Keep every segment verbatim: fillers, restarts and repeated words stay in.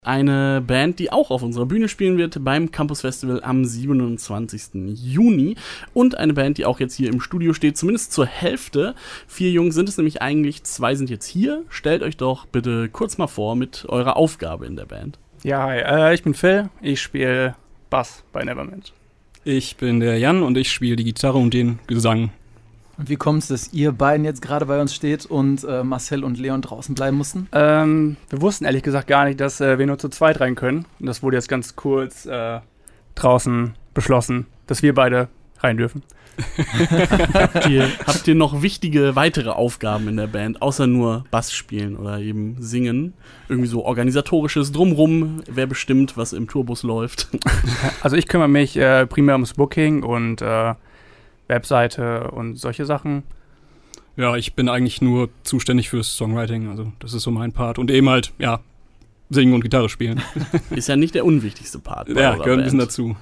Eine Band, die auch auf unserer Bühne spielen wird beim Campus Festival am siebenundzwanzigsten Juni. Und eine Band, die auch jetzt hier im Studio steht, zumindest zur Hälfte. Vier Jungs sind es nämlich eigentlich, zwei sind jetzt hier. Stellt euch doch bitte kurz mal vor mit eurer Aufgabe in der Band. Ja, hi, äh, ich bin Phil, ich spiele Bass bei Nevermind. Ich bin der Jan und ich spiele die Gitarre und den Gesang. Und wie kommt es, dass ihr beiden jetzt gerade bei uns steht und äh, Marcel und Leon draußen bleiben mussten? Ähm, wir wussten ehrlich gesagt gar nicht, dass äh, wir nur zu zweit rein können. Und das wurde jetzt ganz kurz äh, draußen beschlossen, dass wir beide rein dürfen. habt, ihr, habt ihr noch wichtige weitere Aufgaben in der Band, außer nur Bass spielen oder eben singen? Irgendwie so organisatorisches Drumrum, wer bestimmt, was im Tourbus läuft? Also ich kümmere mich äh, primär ums Booking und äh, Webseite und solche Sachen. Ja, ich bin eigentlich nur zuständig fürs Songwriting, also das ist so mein Part. Und eben halt, ja, singen und Gitarre spielen. Ist ja nicht der unwichtigste Part. Ja, gehört ein bisschen dazu.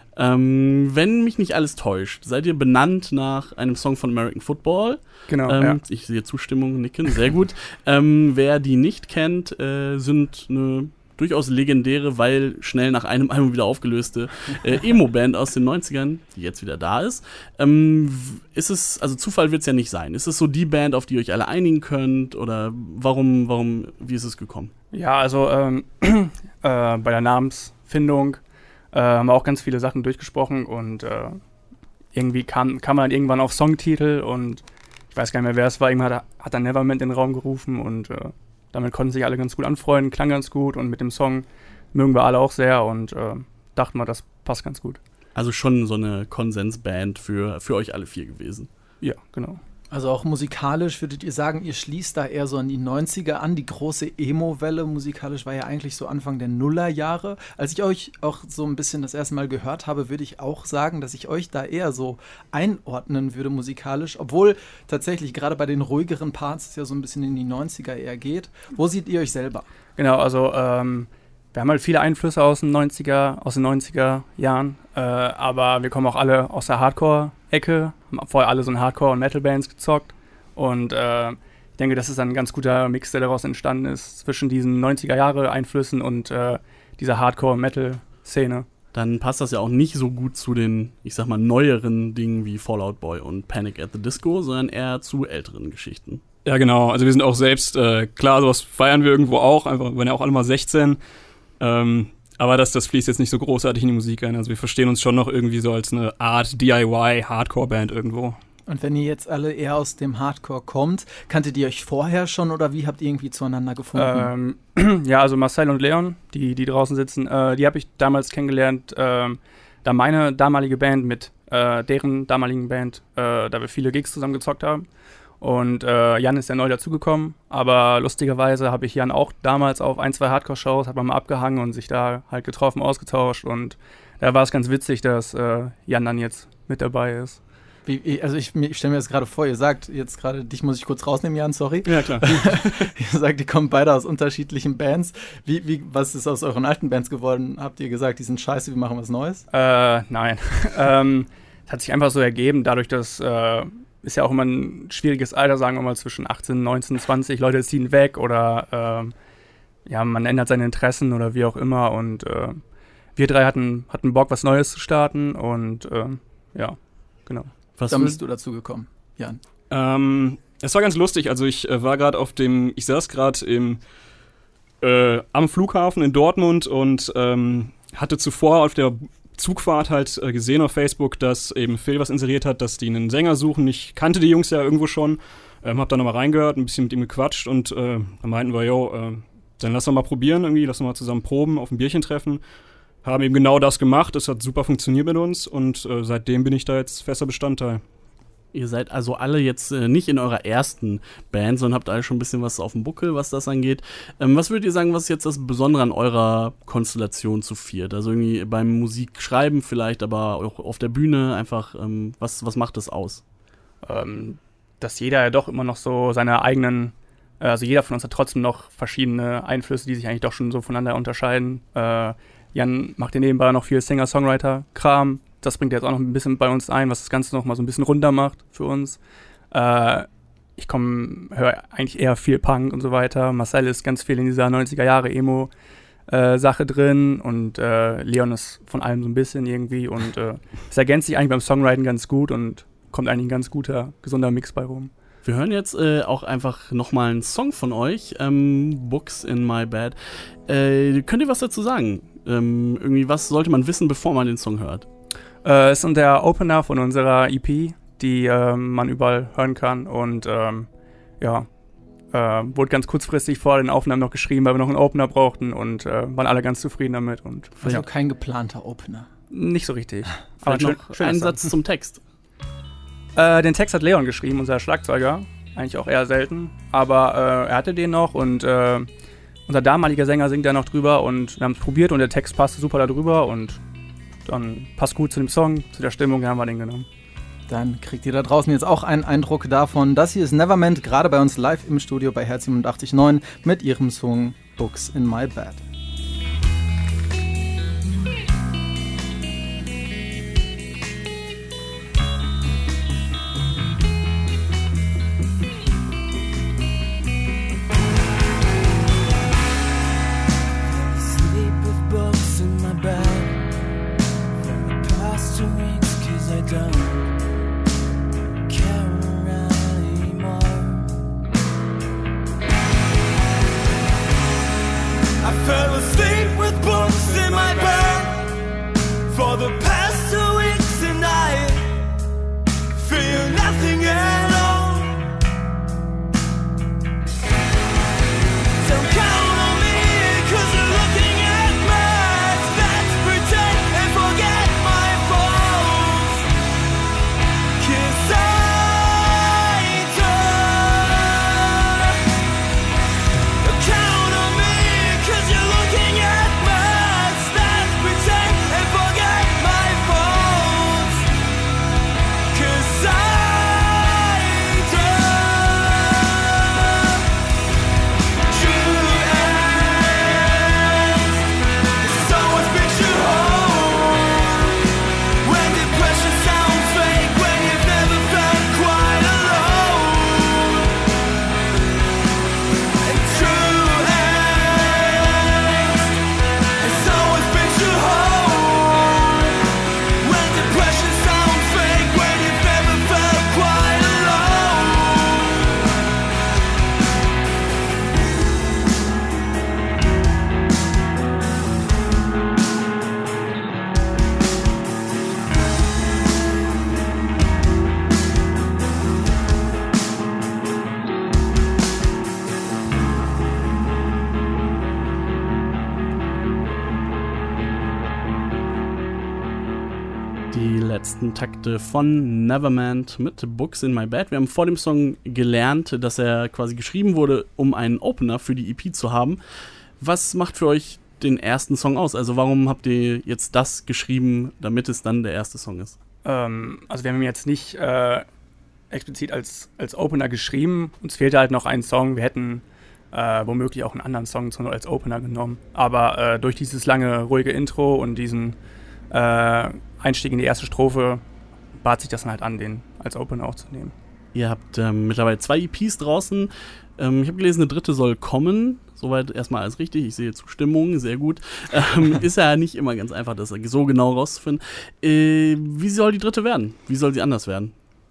Ähm, wenn mich nicht alles täuscht, seid ihr benannt nach einem Song von American Football. Genau, ähm, ja. Ich sehe Zustimmung, nicken, sehr gut. ähm, wer die nicht kennt, äh, sind eine durchaus legendäre, weil schnell nach einem Album wieder aufgelöste äh, Emo-Band aus den neunzigern, die jetzt wieder da ist. Ähm, ist es, also Zufall wird es ja nicht sein. Ist es so die Band, auf die ihr euch alle einigen könnt? Oder warum, warum, wie ist es gekommen? Ja, also ähm, äh, bei der Namensfindung äh, haben wir auch ganz viele Sachen durchgesprochen und äh, irgendwie kam, kam man irgendwann auf Songtitel und ich weiß gar nicht mehr, wer es war. Irgendwann hat, hat dann Nevermind in den Raum gerufen und äh, damit konnten sich alle ganz gut anfreunden, klang ganz gut und mit dem Song mögen wir alle auch sehr und äh, dachten wir, das passt ganz gut. Also schon so eine Konsensband für, für euch alle vier gewesen. Ja, genau. Also auch musikalisch würdet ihr sagen, ihr schließt da eher so an die neunziger an, die große Emo-Welle. Musikalisch war ja eigentlich so Anfang der Nullerjahre. Als ich euch auch so ein bisschen das erste Mal gehört habe, würde ich auch sagen, dass ich euch da eher so einordnen würde musikalisch. Obwohl tatsächlich gerade bei den ruhigeren Parts es ja so ein bisschen in die neunziger eher geht. Wo seht ihr euch selber? Genau, also ähm, wir haben halt viele Einflüsse aus den neunziger, aus den neunziger Jahren, äh, aber wir kommen auch alle aus der Hardcore-Ecke, haben vorher alle so in Hardcore- und Metal-Bands gezockt und äh, ich denke, das ist ein ganz guter Mix, der daraus entstanden ist, zwischen diesen neunziger-Jahre-Einflüssen und äh, dieser Hardcore- und Metal-Szene. Dann passt das ja auch nicht so gut zu den, ich sag mal, neueren Dingen wie Fall Out Boy und Panic at the Disco, sondern eher zu älteren Geschichten. Ja, genau, also wir sind auch selbst, äh, klar, sowas feiern wir irgendwo auch, einfach, wir waren ja auch alle mal sechzehn, Ähm, aber das, das fließt jetzt nicht so großartig in die Musik ein. Also wir verstehen uns schon noch irgendwie so als eine Art D I Y-Hardcore-Band irgendwo. Und wenn ihr jetzt alle eher aus dem Hardcore kommt, kanntet ihr euch vorher schon oder wie habt ihr irgendwie zueinander gefunden? Ähm, ja, also Marcel und Leon, die, die draußen sitzen, äh, die habe ich damals kennengelernt, äh, da meine damalige Band mit äh, deren damaligen Band, äh, da wir viele Gigs zusammen gezockt haben. Und äh, Jan ist ja neu dazugekommen, aber lustigerweise habe ich Jan auch damals auf ein, zwei Hardcore-Shows, hat man mal abgehangen und sich da halt getroffen, ausgetauscht und da war es ganz witzig, dass äh, Jan dann jetzt mit dabei ist. Wie, also ich, ich stelle mir das gerade vor, ihr sagt jetzt gerade, dich muss ich kurz rausnehmen, Jan, sorry. Ja, klar. Ihr sagt, die kommen beide aus unterschiedlichen Bands. Wie, wie, was ist aus euren alten Bands geworden? Habt ihr gesagt, die sind scheiße, wir machen was Neues? Äh, nein. ähm, es hat sich einfach so ergeben, dadurch, dass äh, ist ja auch immer ein schwieriges Alter, sagen wir mal zwischen achtzehn, neunzehn, zwanzig. Leute ziehen weg oder äh, ja, man ändert seine Interessen oder wie auch immer. Und äh, wir drei hatten, hatten Bock, was Neues zu starten und äh, ja, genau. Was Dann bist du dazu gekommen, Jan? Ähm, es war ganz lustig. Also ich äh, war gerade auf dem, ich saß gerade im äh, am Flughafen in Dortmund und ähm, hatte zuvor auf der Zugfahrt halt äh, gesehen auf Facebook, dass eben Phil was inseriert hat, dass die einen Sänger suchen. Ich kannte die Jungs ja irgendwo schon, ähm, hab da nochmal reingehört, ein bisschen mit ihm gequatscht und äh, dann meinten wir, jo, äh, dann lass doch mal probieren irgendwie, lass doch mal zusammen proben, auf ein Bierchen treffen. Haben eben genau das gemacht, es hat super funktioniert mit uns und äh, seitdem bin ich da jetzt fester Bestandteil. Ihr seid also alle jetzt äh, nicht in eurer ersten Band, sondern habt alle schon ein bisschen was auf dem Buckel, was das angeht. Ähm, was würdet ihr sagen, was ist jetzt das Besondere an eurer Konstellation zu viert? Also irgendwie beim Musikschreiben vielleicht, aber auch auf der Bühne einfach, ähm, was, was macht das aus? Ähm, dass jeder ja doch immer noch so seine eigenen, äh, also jeder von uns hat trotzdem noch verschiedene Einflüsse, die sich eigentlich doch schon so voneinander unterscheiden. Äh, Jan macht ja nebenbei noch viel Singer-Songwriter-Kram. Das bringt jetzt auch noch ein bisschen bei uns ein, was das Ganze noch mal so ein bisschen runder macht für uns. Äh, ich komme, höre eigentlich eher viel Punk und so weiter. Marcel ist ganz viel in dieser neunziger Jahre Emo äh, Sache drin und äh, Leon ist von allem so ein bisschen irgendwie und äh, es ergänzt sich eigentlich beim Songwriting ganz gut und kommt eigentlich ein ganz guter, gesunder Mix bei rum. Wir hören jetzt äh, auch einfach nochmal einen Song von euch, ähm, Books in My Bed. Äh, könnt ihr was dazu sagen? Ähm, irgendwie, was sollte man wissen, bevor man den Song hört? Äh, es ist der Opener von unserer E P, die äh, man überall hören kann und ähm, ja, äh, wurde ganz kurzfristig vor den Aufnahmen noch geschrieben, weil wir noch einen Opener brauchten und äh, waren alle ganz zufrieden damit. Und, also ja. kein geplanter Opener? Nicht so richtig. Aber noch einen Satz zum Text. Äh, den Text hat Leon geschrieben, unser Schlagzeuger. Eigentlich auch eher selten. Aber äh, er hatte den noch und äh, unser damaliger Sänger singt da noch drüber und wir haben es probiert und der Text passte super da drüber und dann passt gut zu dem Song, zu der Stimmung, da haben wir den genommen. Dann kriegt ihr da draußen jetzt auch einen Eindruck davon. Das hier ist Nevermind, gerade bei uns live im Studio bei Herz siebenundachtzig Komma neun mit ihrem Song Books in My Bed. letzten Takte von Nevermind mit Books in My Bed. Wir haben vor dem Song gelernt, dass er quasi geschrieben wurde, um einen Opener für die E P zu haben. Was macht für euch den ersten Song aus? Also warum habt ihr jetzt das geschrieben, damit es dann der erste Song ist? Ähm, also wir haben ihn jetzt nicht äh, explizit als, als Opener geschrieben. Uns fehlte halt noch ein Song. Wir hätten äh, womöglich auch einen anderen Song als Opener genommen. Aber äh, durch dieses lange, ruhige Intro und diesen äh, Einstieg in die erste Strophe bat sich das dann halt an, den als Opener aufzunehmen. Ihr habt ähm, mittlerweile zwei E Ps draußen. Ähm, ich habe gelesen, eine dritte soll kommen. Soweit erstmal alles richtig. Ich sehe Zustimmung, sehr gut. Ähm, ist ja nicht immer ganz einfach, das so genau rauszufinden. Äh, wie soll die dritte werden? Wie soll sie anders werden?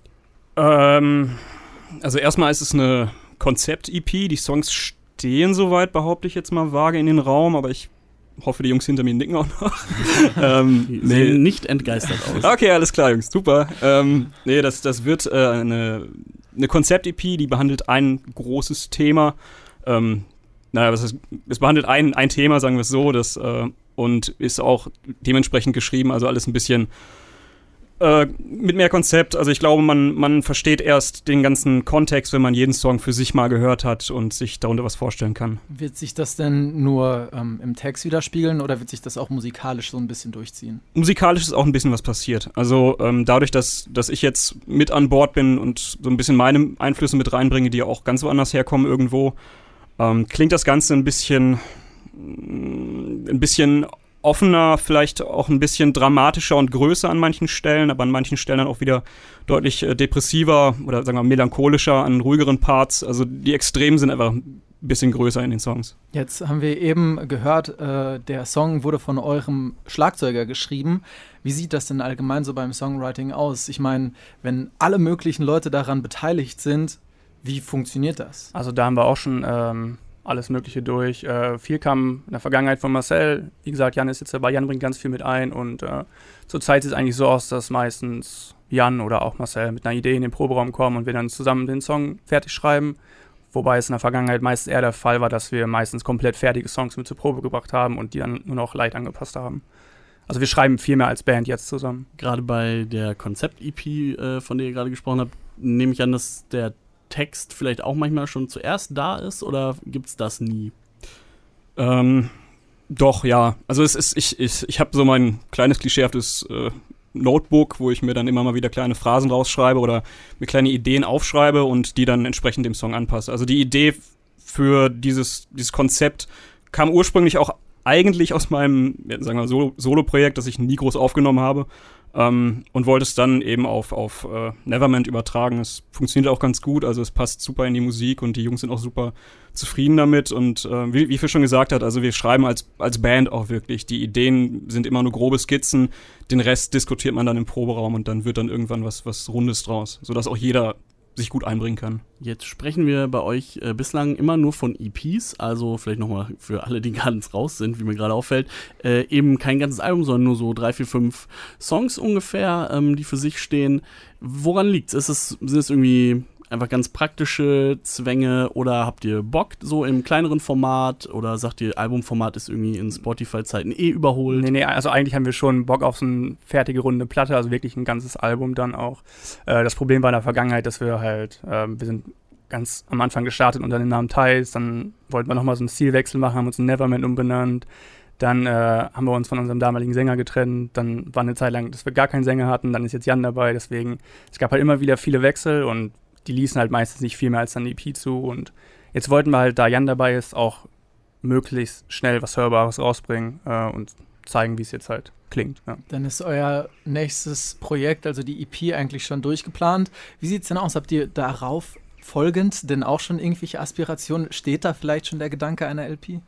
Ähm, also erstmal ist es eine Konzept-E P. Die Songs stehen soweit, behaupte ich jetzt mal vage in den Raum, aber ich hoffe, die Jungs hinter mir nicken auch noch. ähm, die sehen nee. nicht entgeistert aus. Okay, alles klar, Jungs, super. Ähm, nee, das, das wird äh, eine, eine Konzept-E P, die behandelt ein großes Thema. Ähm, naja, was heißt, es behandelt ein, ein Thema, sagen wir es so, das, äh, und ist auch dementsprechend geschrieben, also alles ein bisschen äh, mit mehr Konzept. Also ich glaube, man, man versteht erst den ganzen Kontext, wenn man jeden Song für sich mal gehört hat und sich darunter was vorstellen kann. Wird sich das denn nur ähm, im Text widerspiegeln oder wird sich das auch musikalisch so ein bisschen durchziehen? Musikalisch ist auch ein bisschen was passiert. Also ähm, dadurch, dass, dass ich jetzt mit an Bord bin und so ein bisschen meine Einflüsse mit reinbringe, die ja auch ganz woanders herkommen irgendwo, ähm, klingt das Ganze ein bisschen, ein bisschen offener, vielleicht auch ein bisschen dramatischer und größer an manchen Stellen, aber an manchen Stellen dann auch wieder deutlich äh, depressiver oder sagen wir melancholischer an ruhigeren Parts. Also die Extremen sind einfach bisschen größer in den Songs. Jetzt haben wir eben gehört, äh, der Song wurde von eurem Schlagzeuger geschrieben. Wie sieht das denn allgemein so beim Songwriting aus? Ich meine, wenn alle möglichen Leute daran beteiligt sind, wie funktioniert das? Also da haben wir auch schon ähm, alles Mögliche durch. Äh, viel kam in der Vergangenheit von Marcel. Wie gesagt, Jan ist jetzt dabei. Jan bringt ganz viel mit ein. Und äh, zurzeit sieht es eigentlich so aus, dass meistens Jan oder auch Marcel mit einer Idee in den Proberaum kommen und wir dann zusammen den Song fertig schreiben. Wobei es in der Vergangenheit meist eher der Fall war, dass wir meistens komplett fertige Songs mit zur Probe gebracht haben und die dann nur noch leicht angepasst haben. Also wir schreiben viel mehr als Band jetzt zusammen. Gerade bei der Konzept-E P, äh, von der ihr gerade gesprochen habt, nehme ich an, dass der Text vielleicht auch manchmal schon zuerst da ist, oder gibt es das nie? Ähm, doch, ja. Also es ist, ich, ich, ich habe so mein kleines klischeehaftes äh, Notebook, wo ich mir dann immer mal wieder kleine Phrasen rausschreibe oder mir kleine Ideen aufschreibe und die dann entsprechend dem Song anpasse. Also die Idee für dieses, dieses Konzept kam ursprünglich auch eigentlich aus meinem, sagen wir, Solo- Solo-Projekt, das ich nie groß aufgenommen habe, ähm, und wollte es dann eben auf, auf äh, Nevermind übertragen. Es funktioniert auch ganz gut, also es passt super in die Musik und die Jungs sind auch super zufrieden damit und äh, wie, wie Phil schon gesagt hat, also wir schreiben als, als Band auch wirklich. Die Ideen sind immer nur grobe Skizzen, den Rest diskutiert man dann im Proberaum und dann wird dann irgendwann was, was Rundes draus, sodass auch jeder sich gut einbringen kann. Jetzt sprechen wir bei euch äh, bislang immer nur von E Ps, also vielleicht nochmal für alle, die ganz raus sind, wie mir gerade auffällt, äh, eben kein ganzes Album, sondern nur so drei, vier, fünf Songs ungefähr, ähm, die für sich stehen. Woran liegt's? Ist es, sind es irgendwie einfach ganz praktische Zwänge oder habt ihr Bock so im kleineren Format oder sagt ihr, Albumformat ist irgendwie in Spotify-Zeiten eh überholt? Nee, nee, also eigentlich haben wir schon Bock auf so eine fertige runde Platte, also wirklich ein ganzes Album dann auch. Äh, das Problem war in der Vergangenheit, dass wir halt, äh, wir sind ganz am Anfang gestartet unter dem Namen Thais, dann wollten wir nochmal so einen Stilwechsel machen, haben uns in Nevermind umbenannt, dann äh, haben wir uns von unserem damaligen Sänger getrennt, dann war eine Zeit lang, dass wir gar keinen Sänger hatten, dann ist jetzt Jan dabei, deswegen, es gab halt immer wieder viele Wechsel und die ließen halt meistens nicht viel mehr als dann E P zu und jetzt wollten wir halt, da Jan dabei ist, auch möglichst schnell was Hörbares rausbringen äh, und zeigen, wie es jetzt halt klingt. Ja. Dann ist euer nächstes Projekt, also die E P, eigentlich schon durchgeplant. Wie sieht es denn aus? Habt ihr darauf folgend denn auch schon irgendwelche Aspirationen? Steht da vielleicht schon der Gedanke einer L P?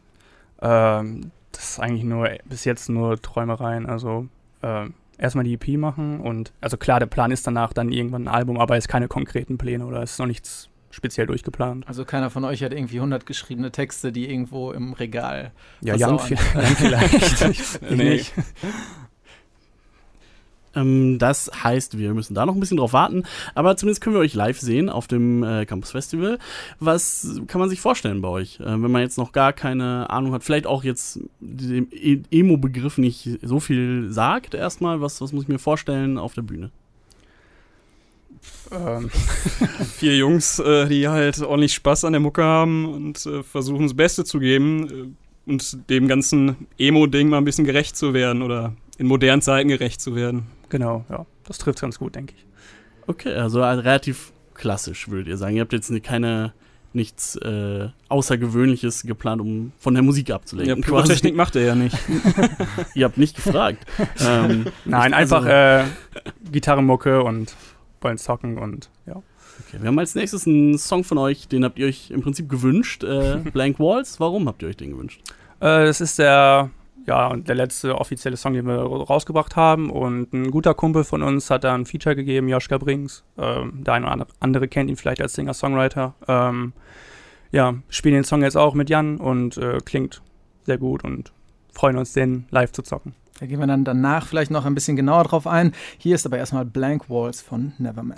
Ähm, das ist eigentlich nur bis jetzt nur Träumereien, also äh, erstmal die E P machen und, also klar, der Plan ist danach dann irgendwann ein Album, aber es ist keine konkreten Pläne oder es ist noch nichts speziell durchgeplant. Also keiner von euch hat irgendwie hundert geschriebene Texte, die irgendwo im Regal Ja, Jan, viel, Jan vielleicht. ich nee. nicht. Ähm, das heißt, wir müssen da noch ein bisschen drauf warten, aber zumindest können wir euch live sehen auf dem äh, Campus Festival. Was kann man sich vorstellen bei euch, äh, wenn man jetzt noch gar keine Ahnung hat, vielleicht auch jetzt dem e- Emo-Begriff nicht so viel sagt erstmal, was, was muss ich mir vorstellen auf der Bühne? Ähm, Vier Jungs, äh, die halt ordentlich Spaß an der Mucke haben und äh, versuchen das Beste zu geben äh, und dem ganzen Emo-Ding mal ein bisschen gerecht zu werden oder in modernen Zeiten gerecht zu werden. genau, ja, das trifft ganz gut, denke ich. Okay, also relativ klassisch, würdet ihr sagen. Ihr habt jetzt keine, nichts äh, Außergewöhnliches geplant, um von der Musik abzulenken. Ja, Pyrotechnik macht er ja nicht. Ihr habt nicht gefragt. ähm, Nein, also, einfach äh, Gitarrenmucke und wollen zocken und ja. Okay, wir haben als nächstes einen Song von euch, den habt ihr euch im Prinzip gewünscht. Äh, Blank Walls. Warum habt ihr euch den gewünscht? Äh, das ist der, ja, der letzte offizielle Song, den wir rausgebracht haben und ein guter Kumpel von uns hat da ein Feature gegeben, Joschka Brings. Ähm, der eine oder andere kennt ihn vielleicht als Singer-Songwriter. Ähm, ja, spielen den Song jetzt auch mit Jan und äh, klingt sehr gut und freuen uns, den live zu zocken. Da gehen wir dann danach vielleicht noch ein bisschen genauer drauf ein. Hier ist aber erstmal Blank Walls von Nevermind.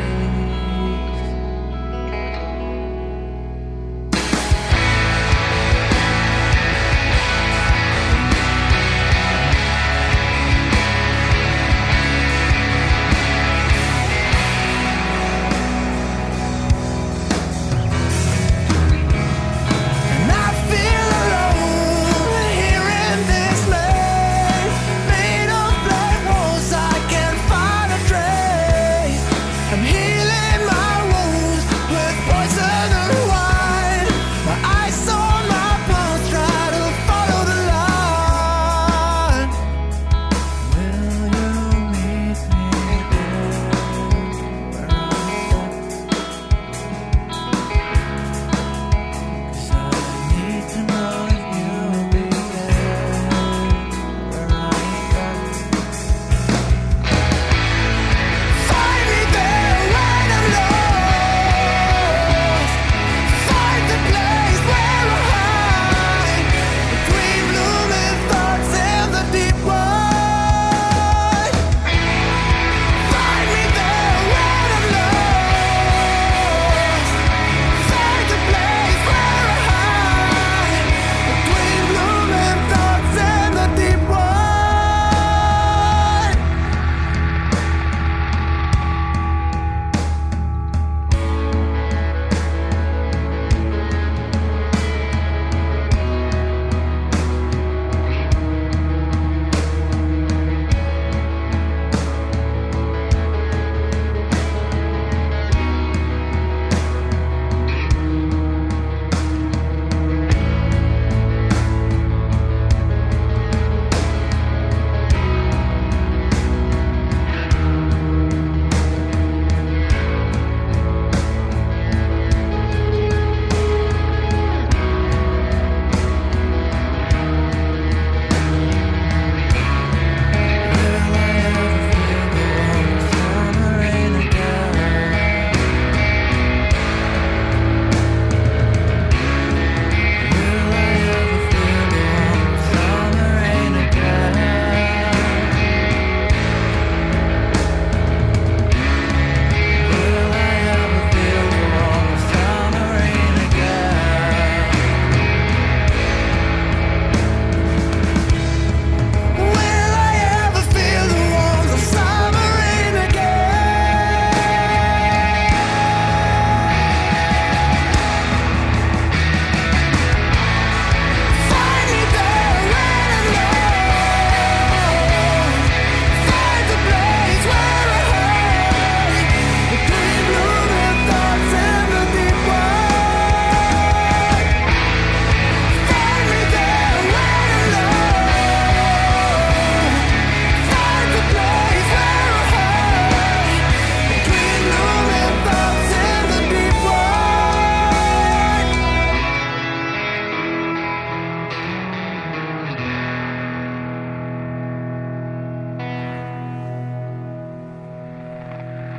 Blank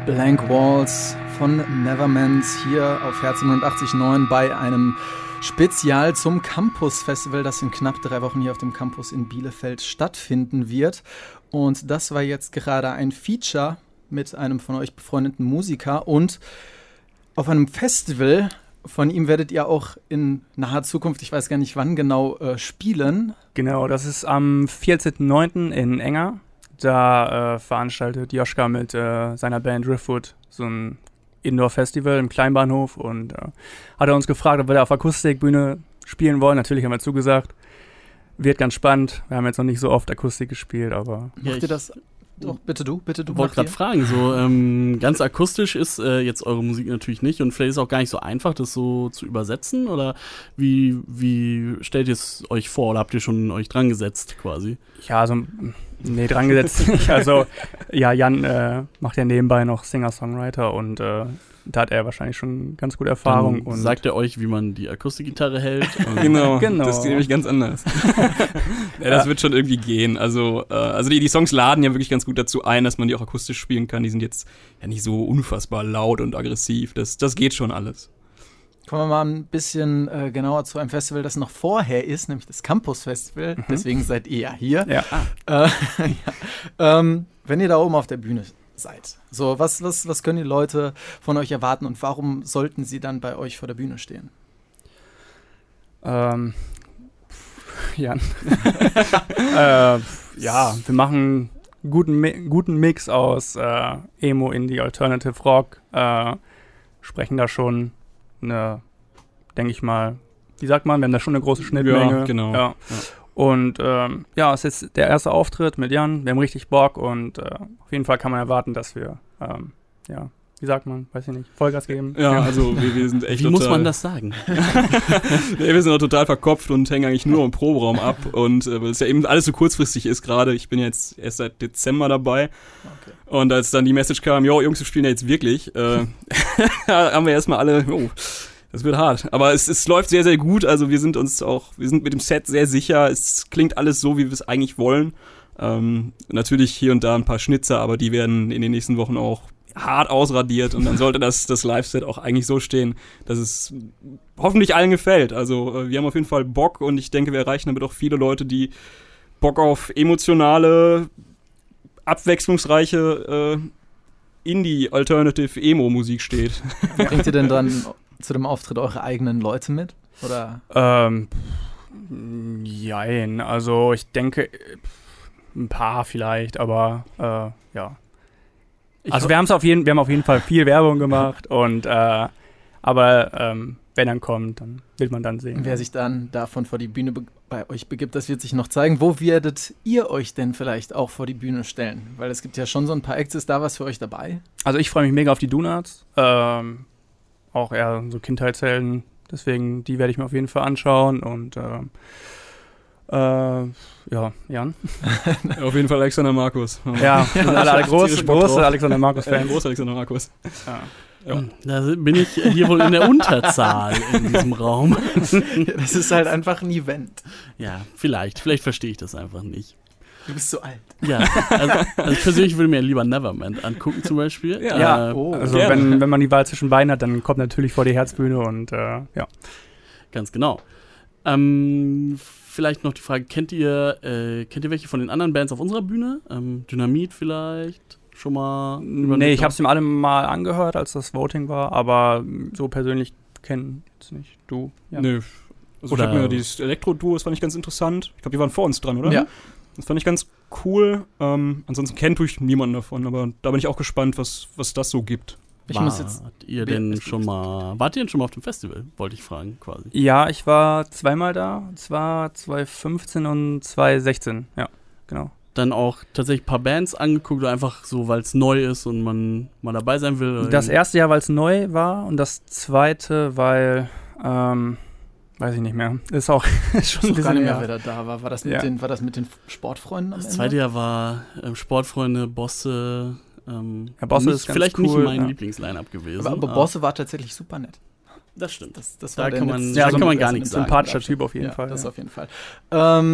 Blank Walls von Nevermind hier auf Herz siebenundachtzig Komma neun bei einem Spezial zum Campus Festival, das in knapp drei Wochen hier auf dem Campus in Bielefeld stattfinden wird. Und das war jetzt gerade ein Feature mit einem von euch befreundeten Musiker und auf einem Festival. Von ihm werdet ihr auch in naher Zukunft, ich weiß gar nicht wann genau, äh, spielen. Genau, das ist am vierzehnten neunten in Enger. Da äh, veranstaltet Joschka mit äh, seiner Band Driftwood so ein Indoor-Festival im Kleinbahnhof und äh, hat er uns gefragt, ob wir da auf Akustikbühne spielen wollen. Natürlich haben wir zugesagt. Wird ganz spannend. Wir haben jetzt noch nicht so oft Akustik gespielt, aber... Ja, Macht ihr das... Doch, bitte du, bitte du. Ich wollte gerade fragen, so ähm, ganz akustisch ist äh, jetzt eure Musik natürlich nicht und vielleicht ist es auch gar nicht so einfach, das so zu übersetzen oder wie, wie stellt ihr es euch vor oder habt ihr schon euch dran gesetzt quasi? Ja, also, nee, dran gesetzt nicht. Also, ja, Jan äh, macht ja nebenbei noch Singer-Songwriter und äh, da hat er wahrscheinlich schon ganz gute Erfahrung. Dann und sagt er euch, wie man die Akustikgitarre hält? Genau, Genau. das ist nämlich ganz anders. ja, das wird schon irgendwie gehen. Also, äh, also die, die Songs laden ja wirklich ganz gut dazu ein, dass man die auch akustisch spielen kann. Die sind jetzt ja nicht so unfassbar laut und aggressiv. Das, das geht schon alles. Kommen wir mal ein bisschen äh, genauer zu einem Festival, das noch vorher ist, nämlich das Campus Festival. Mhm. Deswegen seid ihr ja hier. Ja. Äh, ja. Ähm, wenn ihr da oben auf der Bühne seid, so was, was, was können die Leute von euch erwarten und warum sollten sie dann bei euch vor der Bühne stehen? Ähm, Jan. äh, ja, wir machen einen guten, Mi- guten Mix aus äh, Emo, Indie, Alternative Rock. Äh, sprechen da schon eine, denke ich mal, wie sagt man, wir haben da schon eine große Schnittmenge. Ja, genau. Ja. Ja. Und ähm, ja, es ist jetzt der erste Auftritt mit Jan. Wir haben richtig Bock und äh, auf jeden Fall kann man erwarten, dass wir, ähm, ja, wie sagt man, weiß ich nicht, Vollgas geben. Ja, also wir, wir sind echt Wie total, muss man das sagen? nee, wir sind auch total verkopft und hängen eigentlich nur im Proberaum ab und äh, weil es ja eben alles so kurzfristig ist gerade. Ich bin jetzt erst seit Dezember dabei. Okay. Und als dann die Message kam, jo, Jungs, wir spielen ja jetzt wirklich, äh, haben wir erstmal alle, oh, das wird hart. Aber es, es läuft sehr, sehr gut. Also wir sind uns auch, wir sind mit dem Set sehr sicher. Es klingt alles so, wie wir es eigentlich wollen. Ähm, natürlich hier und da ein paar Schnitzer, aber die werden in den nächsten Wochen auch hart ausradiert. Und dann sollte das, das Live-Set auch eigentlich so stehen, dass es hoffentlich allen gefällt. Also äh, wir haben auf jeden Fall Bock und ich denke, wir erreichen damit auch viele Leute, die Bock auf emotionale, abwechslungsreiche äh, Indie-Alternative-Emo-Musik steht. Bringt ihr denn dann zu dem Auftritt eure eigenen Leute mit? Oder? Ähm, jein, also ich denke, ein paar vielleicht, aber äh, ja. Ich Also ho- wir haben es auf jeden, wir haben auf jeden Fall viel Werbung gemacht und äh, aber ähm, wenn er kommt, dann will man dann sehen. Wer sich dann davon vor die Bühne be- bei euch begibt, das wird sich noch zeigen. Wo werdet ihr euch denn vielleicht auch vor die Bühne stellen? Weil es gibt ja schon so ein paar Acts. Ist da was für euch dabei? Also ich freue mich mega auf die Donuts. Ähm, auch eher so Kindheitshelden. Deswegen, die werde ich mir auf jeden Fall anschauen. Und ähm, äh, ja, Jan? Auf jeden Fall Alexander Markus. Ja, wir sind alle, alle große, tierisch Bock große drauf. Alexander Äh, Markus-Fans. großer Alexander Markus. Ja. Ja. Da bin ich hier wohl in der Unterzahl in diesem Raum. Das ist halt einfach ein Event. Ja, vielleicht. Vielleicht verstehe ich das einfach nicht. Du bist so alt. Ja, also, also ich persönlich würde mir lieber Nevermind angucken zum Beispiel. Ja. Ja, Äh, Oh. also gerne. wenn, wenn man die Wahl zwischen beiden hat, dann kommt natürlich vor die Herzbühne und äh, ja. Ganz genau. Ähm, vielleicht noch die Frage, kennt ihr, äh, kennt ihr welche von den anderen Bands auf unserer Bühne? Ähm, Dynamit vielleicht? Schon mal? Nee, ich habe es ihm alle mal angehört, als das Voting war, aber so persönlich kennen jetzt nicht. Du? Ja. Nö. Also Oder- ich habe mir dieses Elektro-Duo, das fand ich ganz interessant. Ich glaube, die waren vor uns dran, oder? Ja. Das fand ich ganz cool. Ähm, ansonsten kennt tue ich niemanden davon, aber da bin ich auch gespannt, was, was das so gibt. Ich Wart muss jetzt. ihr denn schon mal, wart ihr denn schon mal auf dem Festival? Wollte ich fragen, quasi. Ja, ich war zweimal da, und zwar zwanzig fünfzehn und zwanzig sechzehn, ja, genau. Dann auch tatsächlich ein paar Bands angeguckt, oder einfach so, weil es neu ist und man mal dabei sein will? oder Das irgendwie? erste Jahr, weil es neu war und das zweite, weil, ähm, weiß ich nicht mehr, ist auch ist schon ein Ich weiß gar bisschen nicht mehr, her. wer da, da war. War das mit, Ja. den, war das mit den Sportfreunden am Das Ende? zweite Jahr war ähm, Sportfreunde, Bosse. Ähm, Ja, Bosse nicht, ist ganz vielleicht cool, nicht mein ja. Lieblings-Line-Up gewesen. Aber, aber Bosse war tatsächlich super nett. Das stimmt. Das, das Da war der kann man- letzte- da kann man gar nichts sagen. Sympathischer Typ auf jeden ja, Fall. Das ja. auf jeden Fall. Ähm,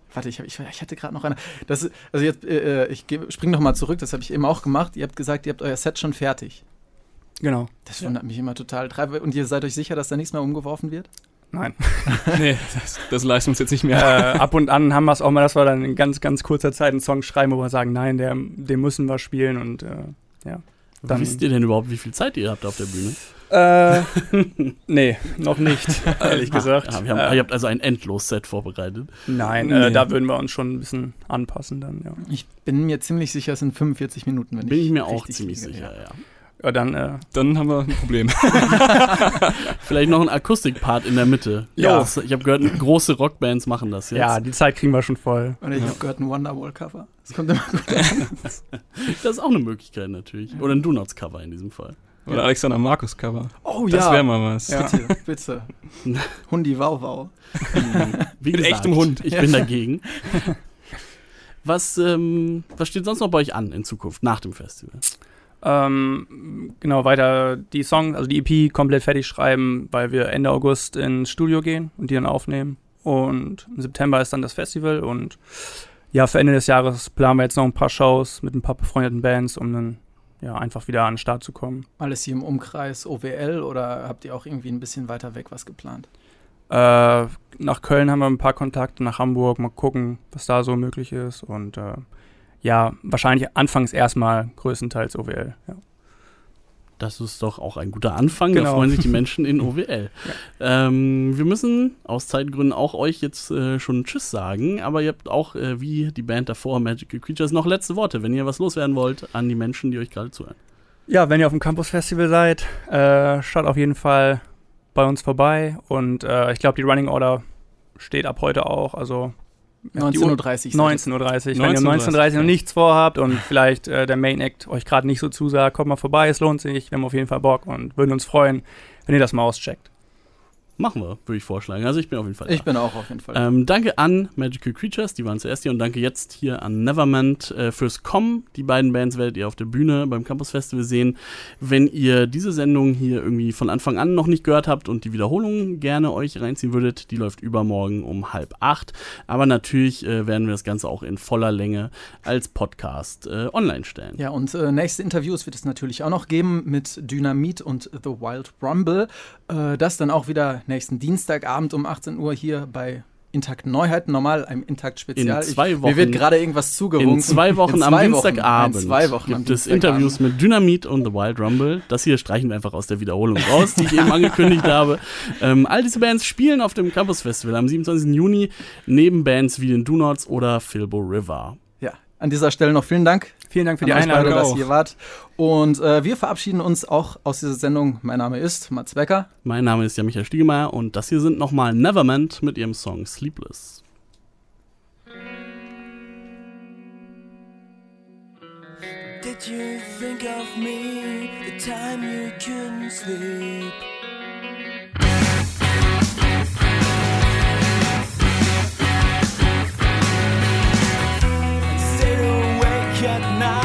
Warte, ich, hab, ich, ich hatte gerade noch eine. Das, also jetzt, äh, ich springe noch mal zurück, das habe ich eben auch gemacht. Ihr habt gesagt, ihr habt euer Set schon fertig. Genau. Das wundert ja. mich immer total. Und ihr seid euch sicher, dass da nichts mehr umgeworfen wird? Nein. Nee, das, das leisten wir uns jetzt nicht mehr. Äh, ab und an haben wir es auch mal, dass wir dann in ganz, ganz kurzer Zeit einen Song schreiben, wo wir sagen, nein, der, den müssen wir spielen und äh, ja. Dann wisst ihr denn überhaupt, wie viel Zeit ihr habt auf der Bühne? Äh, nee, noch nicht, ehrlich gesagt. Ah, wir haben, äh, ihr habt also ein Endlos-Set vorbereitet. Nein, nee. äh, da würden wir uns schon ein bisschen anpassen dann, ja. Ich bin mir ziemlich sicher, es sind fünfundvierzig Minuten, wenn bin ich ich mir auch ziemlich liege, sicher, ja. ja. Ja, dann, äh, dann haben wir ein Problem. Vielleicht noch ein Akustikpart in der Mitte. Ja. Das, ich habe gehört, große Rockbands machen das jetzt. ja, die Zeit kriegen wir schon voll. Oder ich Ja. habe gehört, ein Wonderwall-Cover. Das kommt immer gut an. Das ist auch eine Möglichkeit natürlich. Oder ein Do-Nots-Cover in diesem Fall. Oder Alexander Markus-Cover. Oh Das ja, wäre mal was. Ja. bitte, bitte. Hundi Wow Wow. Wie Mit gesagt, echtem Hund. Ich bin dagegen. Was, ähm, was steht sonst noch bei euch an in Zukunft, nach dem Festival? Ähm, genau, weiter die Songs, also die E P komplett fertig schreiben, weil wir Ende August ins Studio gehen und die dann aufnehmen. Und im September ist dann das Festival und ja, für Ende des Jahres planen wir jetzt noch ein paar Shows mit ein paar befreundeten Bands, um dann ja einfach wieder an den Start zu kommen. Alles hier im Umkreis O W L oder habt ihr auch irgendwie ein bisschen weiter weg was geplant? Äh, nach Köln haben wir ein paar Kontakte, nach Hamburg, mal gucken, was da so möglich ist und äh, ja, wahrscheinlich anfangs erstmal größtenteils O W L, ja. Das ist doch auch ein guter Anfang, Genau. da freuen sich die Menschen in O W L. Ja. Ähm, wir müssen aus Zeitgründen auch euch jetzt äh, schon Tschüss sagen, aber ihr habt auch, äh, wie die Band davor, Magical Creatures, noch letzte Worte, wenn ihr was loswerden wollt an die Menschen, die euch gerade zuhören. Ja, wenn ihr auf dem Campus Festival seid, äh, schaut auf jeden Fall bei uns vorbei und äh, ich glaube, die Running Order steht ab heute auch, also neunzehn Uhr dreißig. neunzehn Uhr dreißig. Wenn ihr um neunzehn Uhr neunzehn Uhr dreißig noch ja. nichts vorhabt und vielleicht äh, der Main Act euch gerade nicht so zusagt, kommt mal vorbei, es lohnt sich, wir haben auf jeden Fall Bock und würden uns freuen, wenn ihr das mal auscheckt. Machen wir, würde ich vorschlagen. Also ich bin auf jeden Fall da. Ich bin auch auf jeden Fall. Ähm, danke an Magical Creatures, die waren zuerst hier, und danke jetzt hier an Nevermind äh, fürs Kommen. Die beiden Bands werdet ihr auf der Bühne beim Campus Festival sehen. Wenn ihr diese Sendung hier irgendwie von Anfang an noch nicht gehört habt und die Wiederholung gerne euch reinziehen würdet, die läuft übermorgen um halb acht. Aber natürlich äh, werden wir das Ganze auch in voller Länge als Podcast äh, online stellen. Ja, und äh, nächste Interviews wird es natürlich auch noch geben mit Dynamit und The Wild Rumble. Äh, das dann auch wieder nächsten Dienstagabend um achtzehn Uhr hier bei Intakt Neuheiten, normal einem Intakt-Spezial. In zwei Ich, Wochen- mir wird gerade irgendwas zugewunken. In zwei Wochen In am zwei Dienstagabend Wochen, in zwei Wochen am gibt es Dienstagabend. Interviews mit Dynamit und The Wild Rumble. Das hier streichen wir einfach aus der Wiederholung raus, die ich eben angekündigt habe. Ähm, all diese Bands spielen auf dem Campus Festival am siebenundzwanzigsten Juni neben Bands wie den Do-Nots oder Filbo River. Ja, an dieser Stelle noch vielen Dank. Vielen Dank für An die euch beide, Einladung. dass auch. ihr wart. Und äh, wir verabschieden uns auch aus dieser Sendung. Mein Name ist Mats Becker. Mein Name ist ja Michael Stiegemeier und das hier sind nochmal Nevermind mit ihrem Song Sleepless. Did you think of me the time you couldn't sleep? And stayed awake at night.